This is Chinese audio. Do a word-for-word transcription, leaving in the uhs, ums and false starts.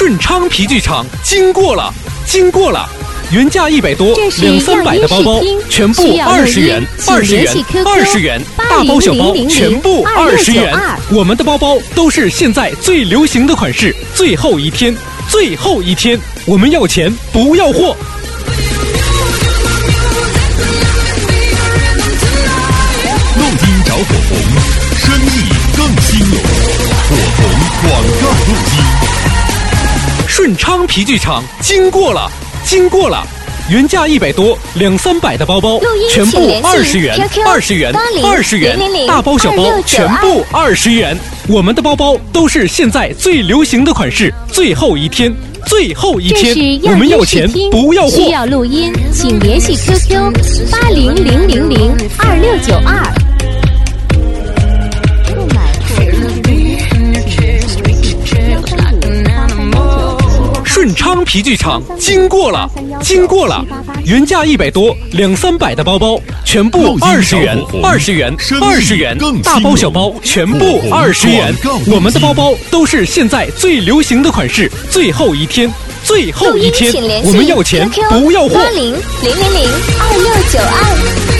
顺昌皮具厂经过了，经过了。原价一百多，两三百的包包全部二十元，二十元，二十元，大包小包全部二十元。我们的包包都是现在最流行的款式，最后一天，最后一天，我们要钱不要货。 录音找火红，生意更兴隆。火红广告录音。 顺昌皮具厂经过了，经过了。原价一百多，两三百的包包全部二十元，二十元，二十元，大包小包全部二十元。我们的包包都是现在最流行的款式，最后一天，最后一天，我们要钱不要货。 需要录音，请联系 Q Q 八零零零零二六九二。 顺昌皮具厂经过了，经过了。原价一百多，两三百的包包全部二十元，二十元，二十元，大包小包全部二十元。我们的包包都是现在最流行的款式，最后一天，最后一天，我们要钱不要货。 八零零零零二六九二。